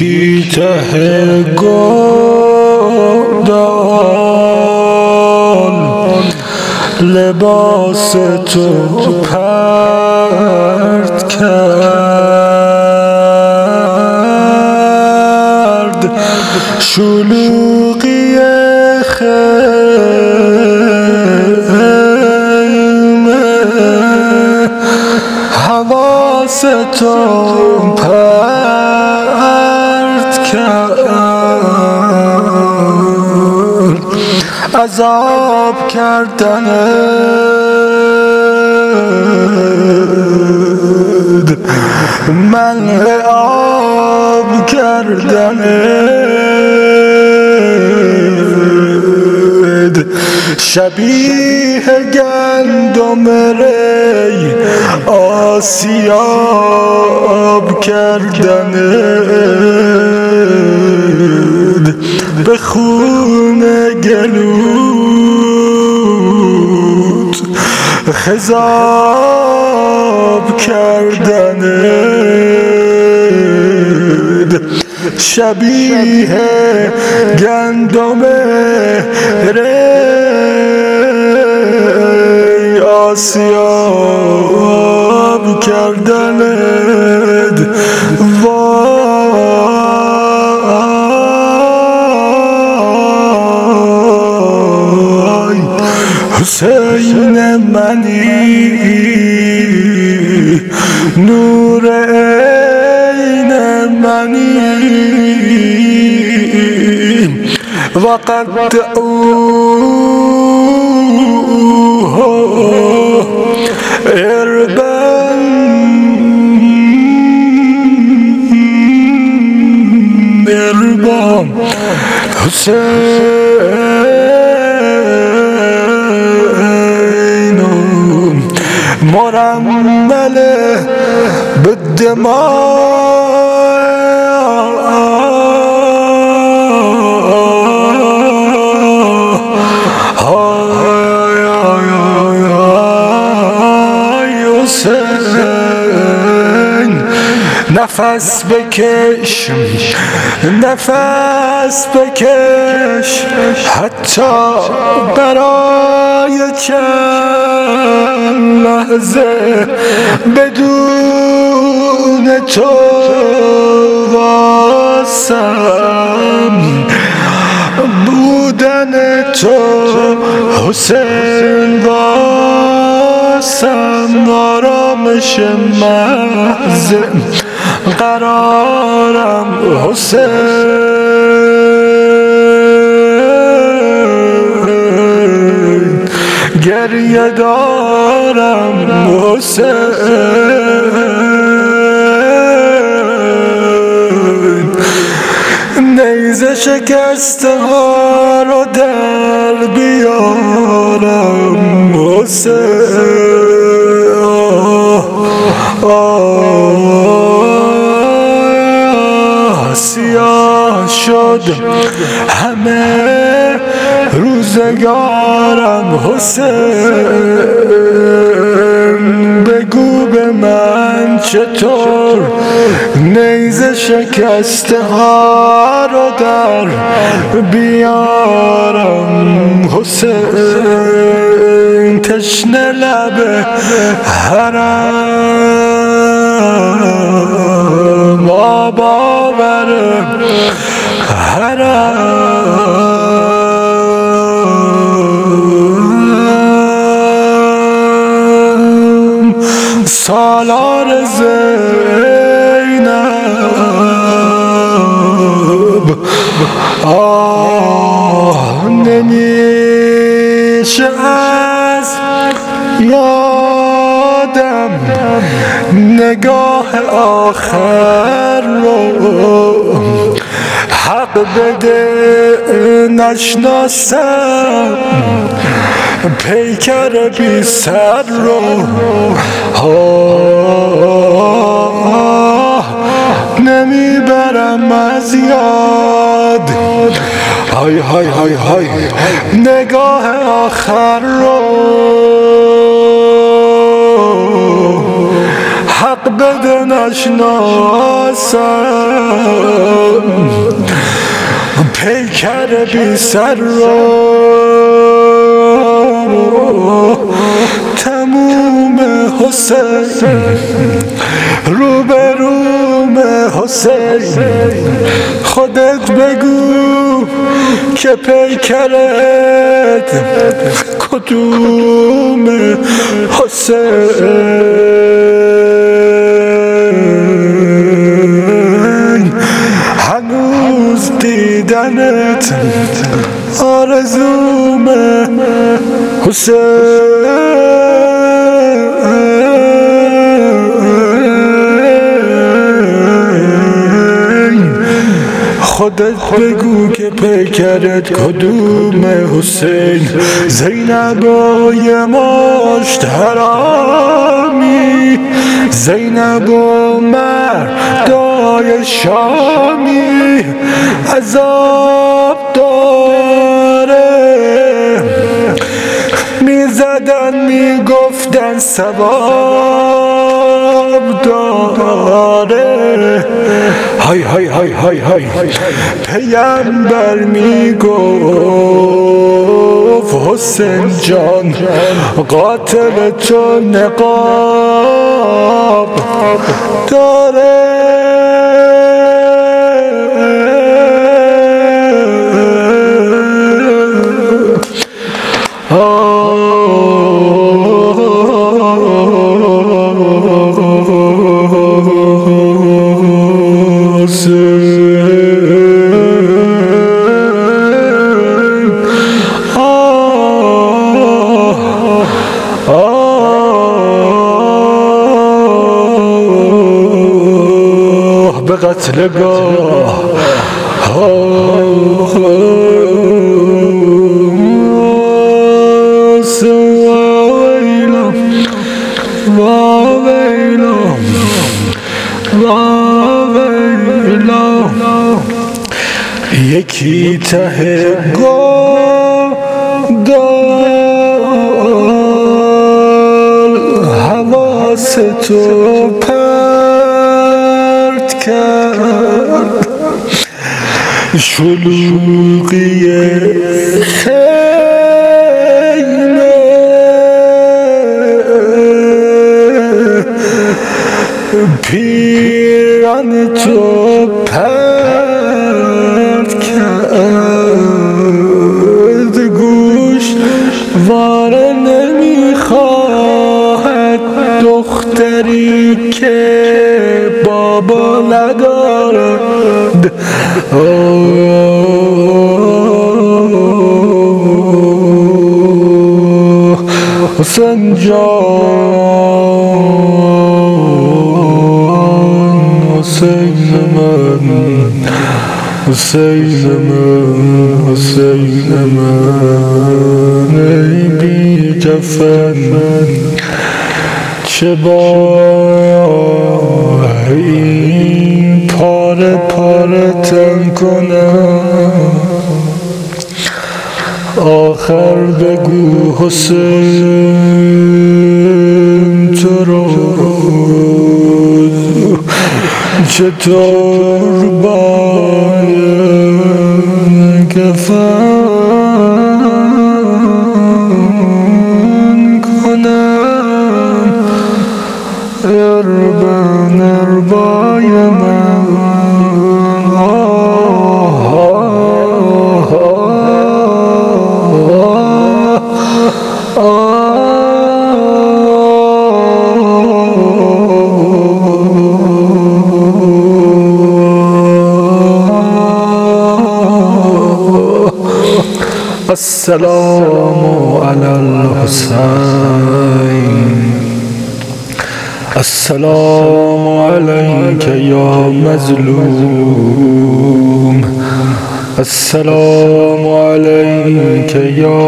یکی ته گودال لباس تو پرت کرد، شلوغی خیمه حواس تو پرت کرد، عذاب کردنت، منع آب کردنت، شبیه گندم ری آسیاب کردنت، به خون گلوت خضاب کردنت، شبیه گندم ری آسیاب کردنت. وای حسین منی، نور عین منی، وقد دعوه اربا اربا حسین مرمل بالدماء، حسین نفس بکش نفس بکش، حتی برای چند لحظه بدون تو واسم بودن تو حسین، واسم آرامش محض قرارم حسین، گریه دارم حسین، نیزه شکسته ها رو در بیارم حسین. سیاه شد همه روزگارم حسین، بگو به من چطور نیزه شکسته ها رو در بیارم حسین، تشنه لب حرم آب آور حرم، سالار زینب نمیشه از یادم نگاه آخر رو، حق بده نشناسم پیکر بی سر رو، نمیبرم از یاد های های های های نگاه آخر رو، حق حق بده نشناسم پیکر بی سر رو تموم حسین روبروم حسین خودت بگو که پیکرت کدوم حسین هنوز دیدنت آرزوم حسین خودت بگو که پیکرت کدوم حسین زینبای مشت حرامی زینب و مردای شامی عذاب داره میزدن میگفتن ثواب داره های های های های های پیامبر میگفت حسین جان قاتل تو نقاب داره به قتلگاه یکی ته گودال حواس تو پرت کرد شلوغی خیمه پیران تو پرت کرد گوش واره نمیخواهد دختری که بابا ندارد حسین جان حسین من حسین من حسین من ای بی کفن چه باید این پاره پاره تن کنم آخر بگو حسین تو رو چطور باید کفن کنم اربن اربای من السلام علی الحسین السلام علیک یا مظلوم السلام علیک یا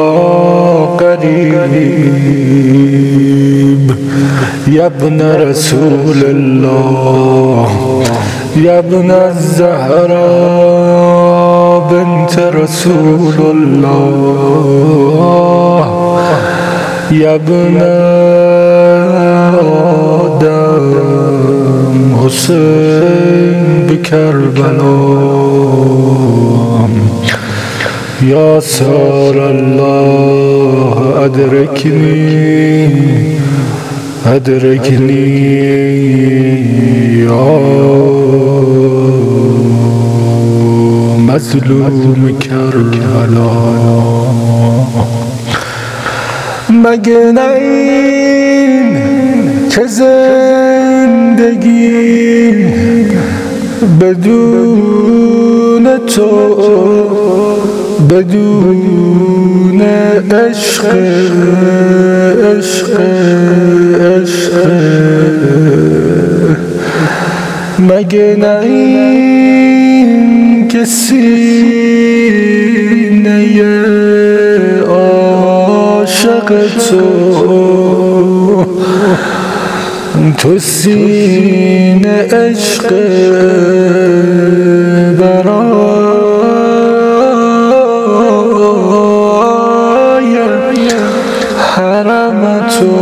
قریب یا ابن رسول الله یا ابن الزهراء بنت رسول الله یا ابن آمدم حسین به کربلا یا سال الله ادرکنی یا مظلوم کربلا مگه نین که زندگی بدون تو بدون عشق مگه نه این که سینه عاشق تو سینه عشق برای حرم تو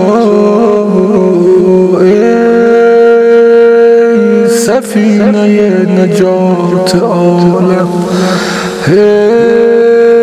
ای سفینه نجات عالم